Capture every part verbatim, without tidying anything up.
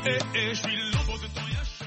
Eh, eh, je suis l'ombre de ton yache.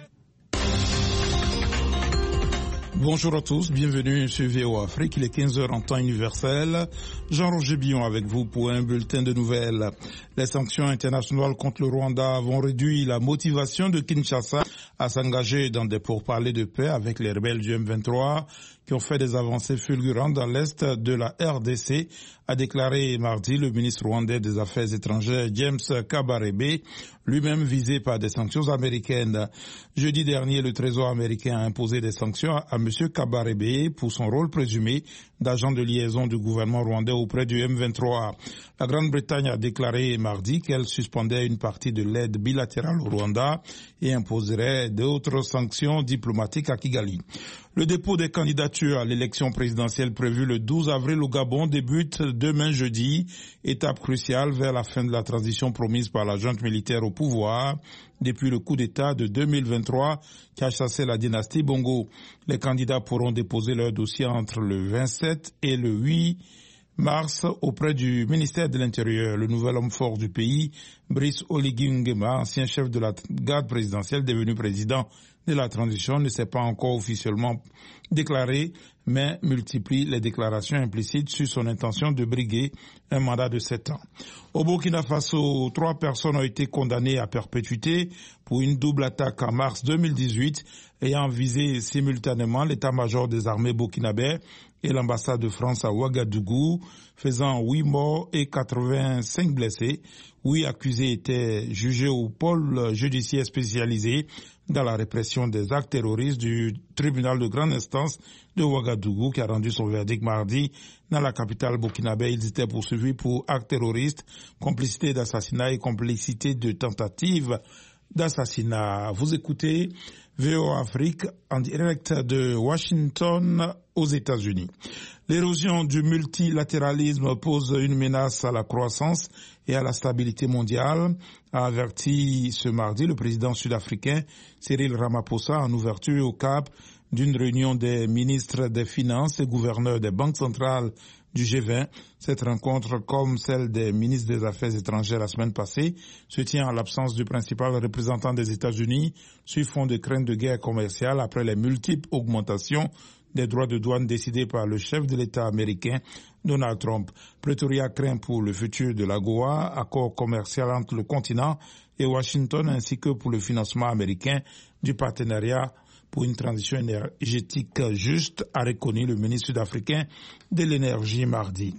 Bonjour à tous, bienvenue sur V O Afrique, il est quinze heures en temps universel. Jean-Roger Billon avec vous pour un bulletin de nouvelles. Les sanctions internationales contre le Rwanda vont réduire la motivation de Kinshasa à s'engager dans des pourparlers de paix avec les rebelles du M vingt-trois qui ont fait des avancées fulgurantes dans l'est de la R D C, a déclaré mardi le ministre rwandais des Affaires étrangères James Kabarebe, lui-même visé par des sanctions américaines. Jeudi dernier, le Trésor américain a imposé des sanctions à M. Kabarebe pour son rôle présumé d'agent de liaison du gouvernement rwandais auprès du M vingt-trois. La Grande-Bretagne a déclaré mardi qu'elle suspendait une partie de l'aide bilatérale au Rwanda et imposerait d'autres sanctions diplomatiques à Kigali. Le dépôt des candidatures à l'élection présidentielle prévue le douze avril au Gabon débute demain jeudi, étape cruciale vers la fin de la transition promise par la junte militaire au pouvoir depuis le coup d'État de deux mille vingt-trois qui a chassé la dynastie Bongo. Les candidats pourront déposer leur dossier entre le vingt-sept et le huit mars auprès du ministère de l'Intérieur. Le nouvel homme fort du pays, Brice Oligui Nguema, ancien chef de la garde présidentielle devenu président de la transition, ne s'est pas encore officiellement déclaré, mais multiplie les déclarations implicites sur son intention de briguer un mandat de sept ans. Au Burkina Faso, trois personnes ont été condamnées à perpétuité pour une double attaque en mars deux mille dix-huit ayant visé simultanément l'état-major des armées burkinabè et l'ambassade de France à Ouagadougou, faisant huit morts et quatre-vingt-cinq blessés. Huit accusés étaient jugés au pôle judiciaire spécialisé dans la répression des actes terroristes du tribunal de grande instance de Ouagadougou qui a rendu son verdict mardi dans la capitale burkinabè. Ils étaient poursuivis pour actes terroristes, complicité d'assassinat et complicité de tentative d'assassinat. Vous écoutez V O Afrique en direct de Washington aux États-Unis. L'érosion du multilatéralisme pose une menace à la croissance et à la stabilité mondiale, a averti ce mardi le président sud-africain Cyril Ramaphosa en ouverture au Cap d'une réunion des ministres des Finances et gouverneurs des banques centrales du G vingt. Cette rencontre, comme celle des ministres des Affaires étrangères la semaine passée, se tient en l'absence du principal représentant des États-Unis sur fond de crainte de guerre commerciale après les multiples augmentations des droits de douane décidés par le chef de l'État américain, Donald Trump. Pretoria craint pour le futur de l'AGOA, accord commercial entre le continent et Washington, ainsi que pour le financement américain du partenariat pour une transition énergétique juste, a reconnu le ministre sud-africain de l'énergie mardi.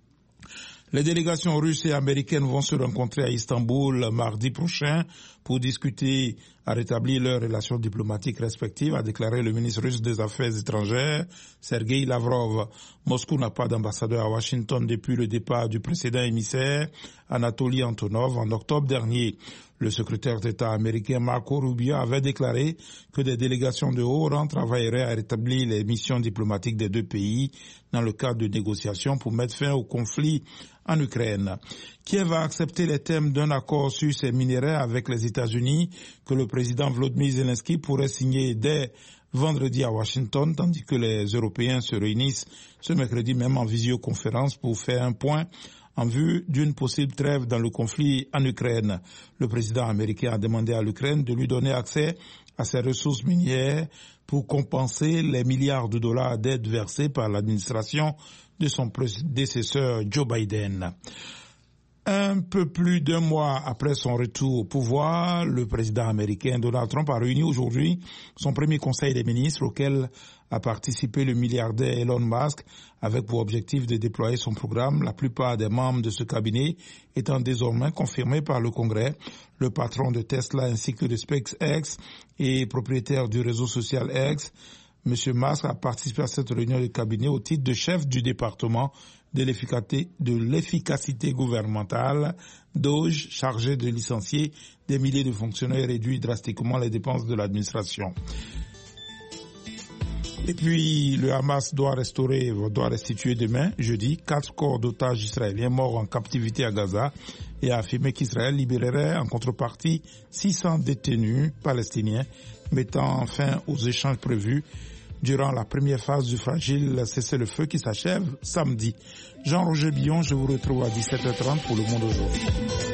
Les délégations russes et américaines vont se rencontrer à Istanbul mardi prochain pour discuter à rétablir leurs relations diplomatiques respectives, a déclaré le ministre russe des Affaires étrangères, Sergei Lavrov. Moscou n'a pas d'ambassadeur à Washington depuis le départ du précédent émissaire, Anatoly Antonov, en octobre dernier. Le secrétaire d'État américain Marco Rubio avait déclaré que des délégations de haut rang travailleraient à rétablir les missions diplomatiques des deux pays dans le cadre de négociations pour mettre fin au conflit en Ukraine. Kiev a accepté les termes d'un accord sur ces minerais avec les États-Unis que le président Volodymyr Zelensky pourrait signer dès vendredi à Washington, tandis que les Européens se réunissent ce mercredi même en visioconférence pour faire un point en vue d'une possible trêve dans le conflit en Ukraine. Le président américain a demandé à l'Ukraine de lui donner accès à ses ressources minières pour compenser les milliards de dollars d'aide versés par l'administration de son prédécesseur Joe Biden. Un peu plus d'un mois après son retour au pouvoir, le président américain Donald Trump a réuni aujourd'hui son premier conseil des ministres auquel a participé le milliardaire Elon Musk avec pour objectif de déployer son programme. La plupart des membres de ce cabinet étant désormais confirmés par le Congrès. Le patron de Tesla ainsi que de SpaceX et propriétaire du réseau social X, M. Musk a participé à cette réunion de cabinet au titre de chef du département de l'efficacité, de l'efficacité gouvernementale, D O G E, chargé de licencier des milliers de fonctionnaires et réduire drastiquement les dépenses de l'administration. Et puis, le Hamas doit restaurer, doit restituer demain, jeudi, quatre corps d'otages israéliens morts en captivité à Gaza et a affirmé qu'Israël libérerait en contrepartie six cents détenus palestiniens, mettant fin aux échanges prévus durant la première phase du fragile cessez-le-feu qui s'achève samedi. Jean-Roger Billon, je vous retrouve à dix-sept heures trente pour Le Monde aujourd'hui.